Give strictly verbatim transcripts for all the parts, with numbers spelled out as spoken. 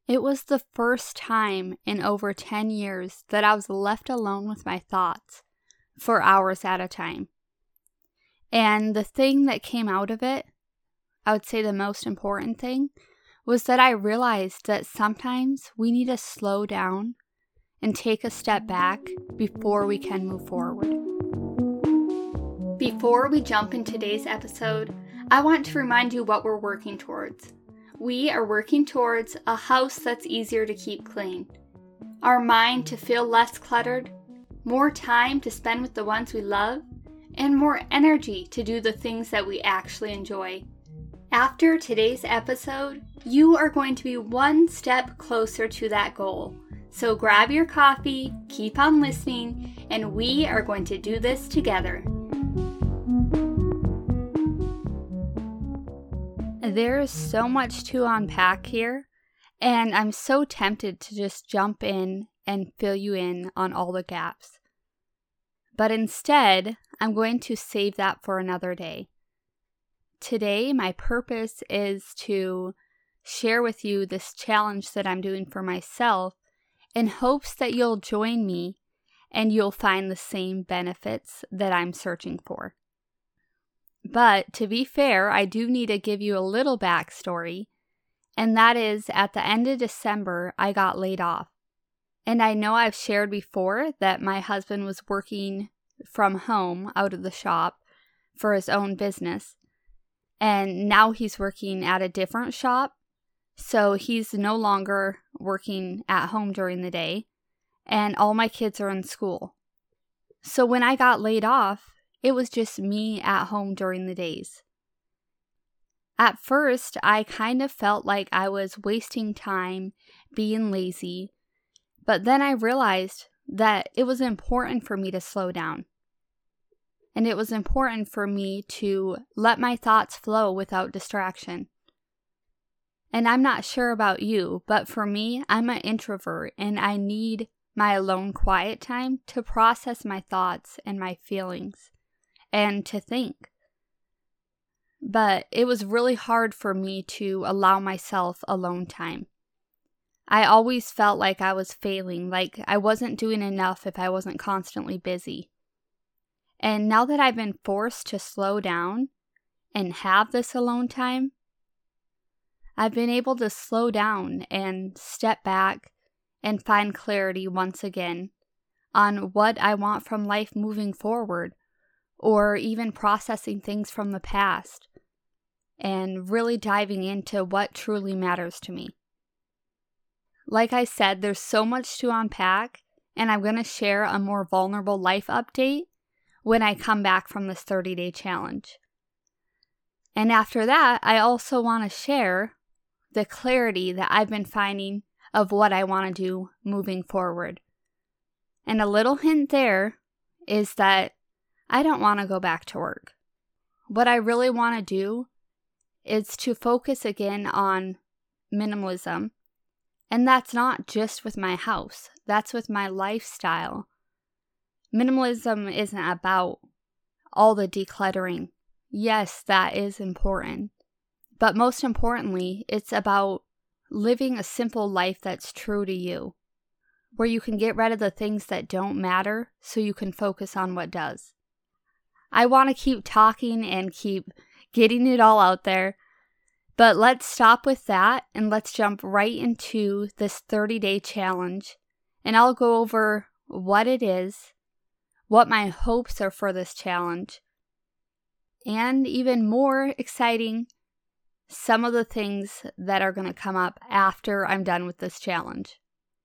It was the first time in over ten years that I was left alone with my thoughts for hours at a time. And the thing that came out of it, I would say the most important thing, was that I realized that sometimes we need to slow down and take a step back before we can move forward. Before we jump into today's episode, I want to remind you what we're working towards. We are working towards a house that's easier to keep clean, our mind to feel less cluttered, more time to spend with the ones we love, and more energy to do the things that we actually enjoy. After today's episode, you are going to be one step closer to that goal. So grab your coffee, keep on listening, and we are going to do this together. There is so much to unpack here, and I'm so tempted to just jump in and fill you in on all the gaps. But instead, I'm going to save that for another day. Today, my purpose is to share with you this challenge that I'm doing for myself in hopes that you'll join me and you'll find the same benefits that I'm searching for. But to be fair, I do need to give you a little backstory, and that is at the end of December, I got laid off. And I know I've shared before that my husband was working from home out of the shop for his own business, and now he's working at a different shop, so he's no longer working at home during the day, and all my kids are in school. So when I got laid off, it was just me at home during the days. At first, I kind of felt like I was wasting time, being lazy, but then I realized that it was important for me to slow down. And it was important for me to let my thoughts flow without distraction. And I'm not sure about you, but for me, I'm an introvert and I need my alone quiet time to process my thoughts and my feelings and to think. But it was really hard for me to allow myself alone time. I always felt like I was failing, like I wasn't doing enough if I wasn't constantly busy. And now that I've been forced to slow down and have this alone time, I've been able to slow down and step back and find clarity once again on what I want from life moving forward, or even processing things from the past and really diving into what truly matters to me. Like I said, there's so much to unpack, and I'm going to share a more vulnerable life update when I come back from this thirty-day challenge. And after that, I also want to share the clarity that I've been finding of what I want to do moving forward. And a little hint there is that I don't want to go back to work. What I really want to do is to focus again on minimalism. And that's not just with my house, that's with my lifestyle. Minimalism isn't about all the decluttering. Yes, that is important. But most importantly, it's about living a simple life that's true to you, where you can get rid of the things that don't matter so you can focus on what does. I want to keep talking and keep getting it all out there, but let's stop with that and let's jump right into this thirty-day challenge, and I'll go over what it is, what my hopes are for this challenge, and even more exciting, some of the things that are going to come up after I'm done with this challenge.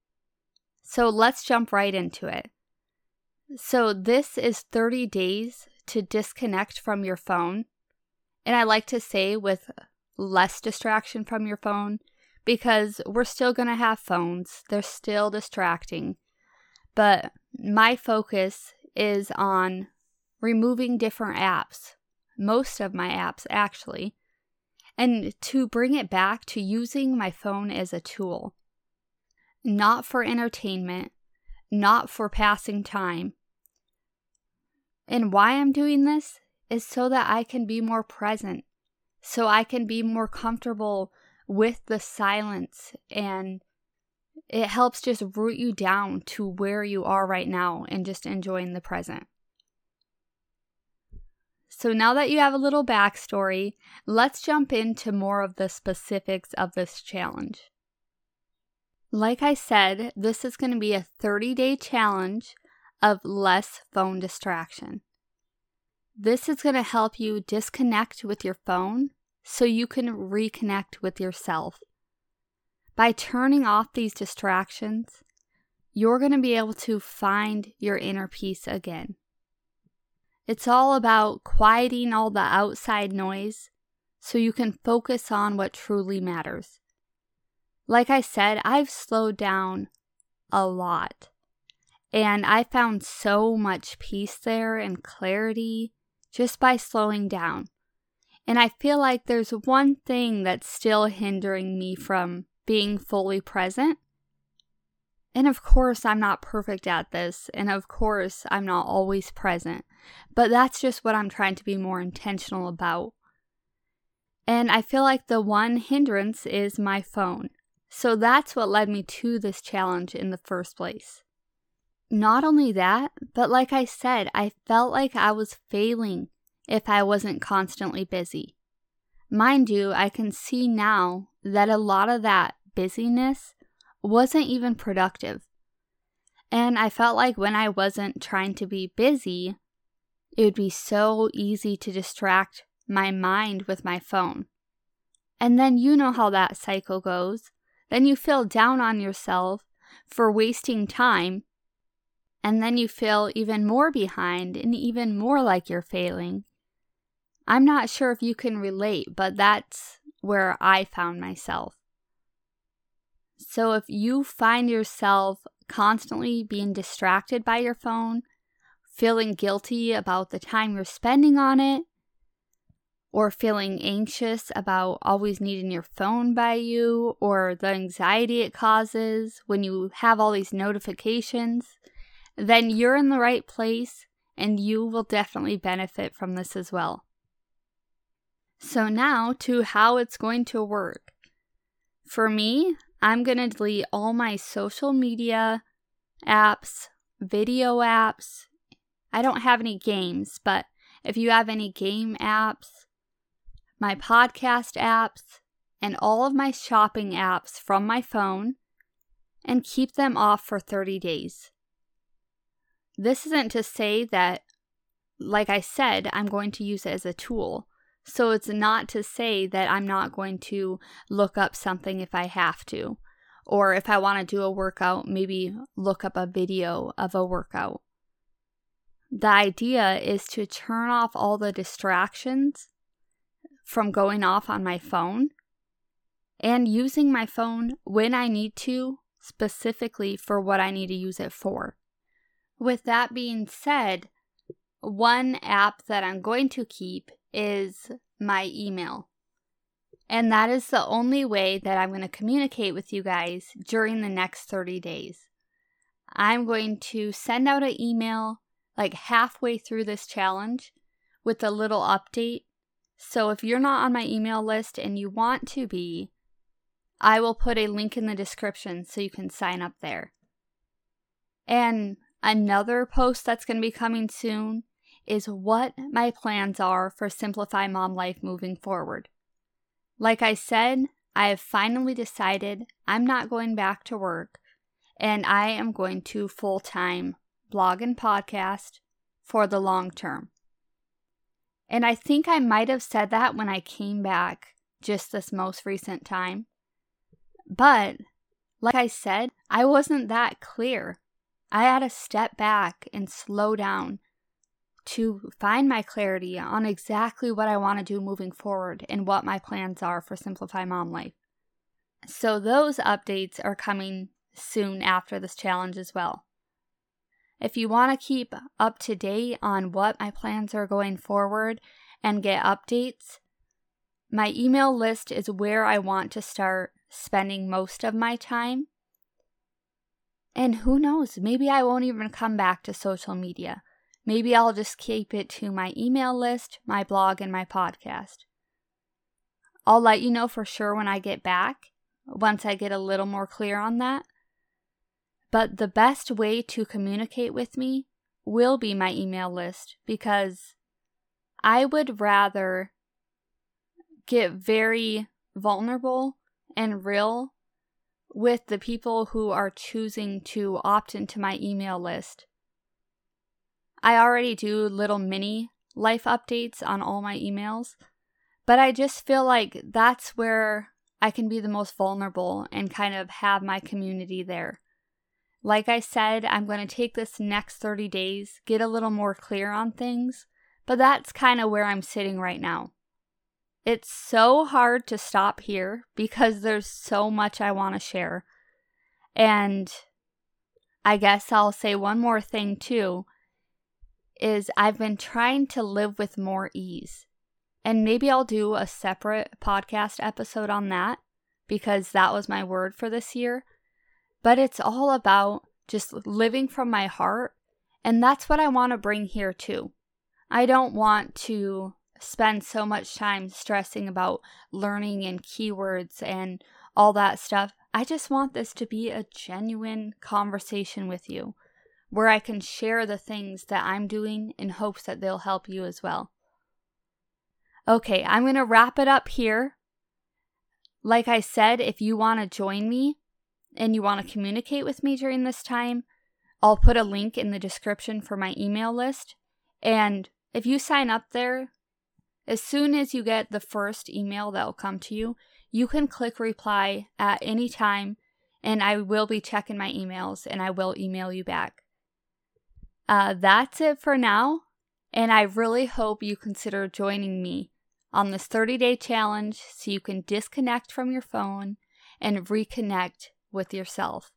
So let's jump right into it. So this is thirty days to disconnect from your phone. And I like to say with less distraction from your phone, because we're still going to have phones. They're still distracting. But my focus is on removing different apps, most of my apps actually, and to bring it back to using my phone as a tool. Not for entertainment, not for passing time. And why I'm doing this is so that I can be more present, so I can be more comfortable with the silence and it helps just root you down to where you are right now and just enjoying the present. So now that you have a little backstory, let's jump into more of the specifics of this challenge. Like I said, this is going to be a thirty-day challenge of less phone distraction. This is going to help you disconnect with your phone so you can reconnect with yourself. By turning off these distractions, you're going to be able to find your inner peace again. It's all about quieting all the outside noise so you can focus on what truly matters. Like I said, I've slowed down a lot, and I found so much peace there and clarity just by slowing down. And I feel like there's one thing that's still hindering me from being fully present. And of course, I'm not perfect at this. And of course, I'm not always present. But that's just what I'm trying to be more intentional about. And I feel like the one hindrance is my phone. So that's what led me to this challenge in the first place. Not only that, but like I said, I felt like I was failing if I wasn't constantly busy. Mind you, I can see now that a lot of that busyness wasn't even productive. And I felt like when I wasn't trying to be busy, it would be so easy to distract my mind with my phone. And then you know how that cycle goes. Then you feel down on yourself for wasting time. And then you feel even more behind and even more like you're failing. I'm not sure if you can relate, but that's where I found myself. So if you find yourself constantly being distracted by your phone, feeling guilty about the time you're spending on it, or feeling anxious about always needing your phone by you, or the anxiety it causes when you have all these notifications, then you're in the right place and you will definitely benefit from this as well. So now to how it's going to work. For me, I'm going to delete all my social media apps, video apps. I don't have any games, but if you have any game apps, my podcast apps, and all of my shopping apps from my phone, and keep them off for thirty days. This isn't to say that, like I said, I'm going to use it as a tool. So it's not to say that I'm not going to look up something if I have to. Or if I want to do a workout, maybe look up a video of a workout. The idea is to turn off all the distractions from going off on my phone and using my phone when I need to, specifically for what I need to use it for. With that being said, one app that I'm going to keep is my email. And that is the only way that I'm going to communicate with you guys during the next thirty days. I'm going to send out an email like halfway through this challenge with a little update. So if you're not on my email list and you want to be, I will put a link in the description so you can sign up there. And another post that's going to be coming soon is what my plans are for Simplify Mom Life moving forward. Like I said, I have finally decided I'm not going back to work, and I am going to full-time blog and podcast for the long term. And I think I might have said that when I came back just this most recent time. But, like I said, I wasn't that clear. I had to step back and slow down to find my clarity on exactly what I want to do moving forward and what my plans are for Simplify Mom Life. So those updates are coming soon after this challenge as well. If you want to keep up to date on what my plans are going forward and get updates, my email list is where I want to start spending most of my time. And who knows, maybe I won't even come back to social media. Maybe I'll just keep it to my email list, my blog, and my podcast. I'll let you know for sure when I get back, once I get a little more clear on that. But the best way to communicate with me will be my email list, because I would rather get very vulnerable and real with the people who are choosing to opt into my email list. I already do little mini life updates on all my emails, but I just feel like that's where I can be the most vulnerable and kind of have my community there. Like I said, I'm going to take this next thirty days, get a little more clear on things, but that's kind of where I'm sitting right now. It's so hard to stop here because there's so much I want to share. And I guess I'll say one more thing too, is I've been trying to live with more ease. And maybe I'll do a separate podcast episode on that, because that was my word for this year. But it's all about just living from my heart, and that's what I want to bring here too. I don't want to spend so much time stressing about learning and keywords and all that stuff. I just want this to be a genuine conversation with you, where I can share the things that I'm doing in hopes that they'll help you as well. Okay, I'm going to wrap it up here. Like I said, if you want to join me and you want to communicate with me during this time, I'll put a link in the description for my email list. And if you sign up there, as soon as you get the first email that will come to you, you can click reply at any time, and I will be checking my emails and I will email you back. Uh, that's it for now, and I really hope you consider joining me on this thirty-day challenge so you can disconnect from your phone and reconnect with yourself.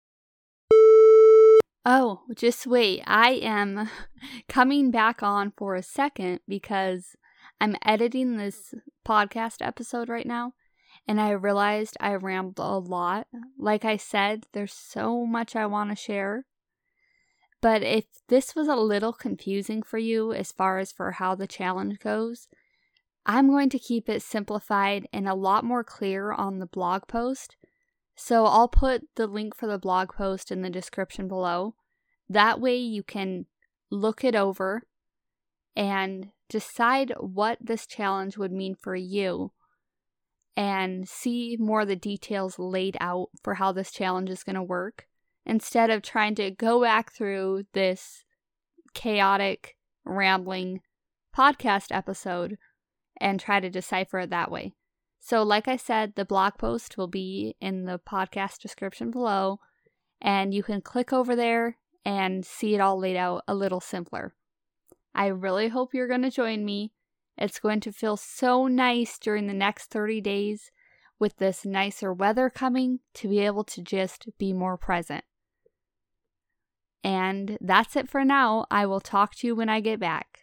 Oh, just wait. I am coming back on for a second because I'm editing this podcast episode right now, and I realized I rambled a lot. Like I said, there's so much I want to share. But if this was a little confusing for you as far as for how the challenge goes, I'm going to keep it simplified and a lot more clear on the blog post. So I'll put the link for the blog post in the description below. That way you can look it over and decide what this challenge would mean for you and see more of the details laid out for how this challenge is going to work, instead of trying to go back through this chaotic, rambling podcast episode and try to decipher it that way. So like I said, the blog post will be in the podcast description below, and you can click over there and see it all laid out a little simpler. I really hope you're going to join me. It's going to feel so nice during the next thirty days with this nicer weather coming to be able to just be more present. And that's it for now. I will talk to you when I get back.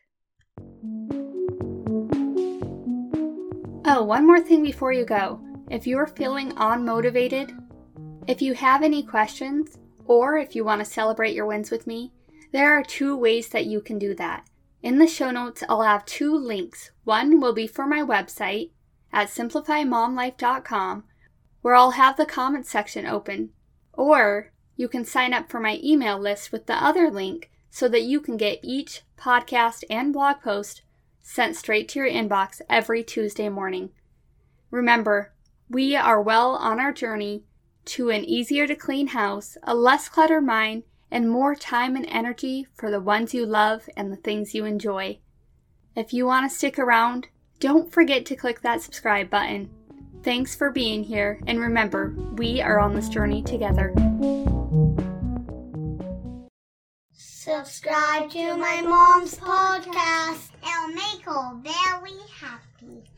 Oh, one more thing before you go. If you're feeling unmotivated, if you have any questions, or if you want to celebrate your wins with me, there are two ways that you can do that. In the show notes, I'll have two links. One will be for my website at simplify mom life dot com, where I'll have the comments section open. Or you can sign up for my email list with the other link so that you can get each podcast and blog post sent straight to your inbox every Tuesday morning. Remember, we are well on our journey to an easier to clean house, a less cluttered mind, and more time and energy for the ones you love and the things you enjoy. If you want to stick around, don't forget to click that subscribe button. Thanks for being here, and remember, we are on this journey together. Subscribe to my mom's podcast. It'll make her very happy.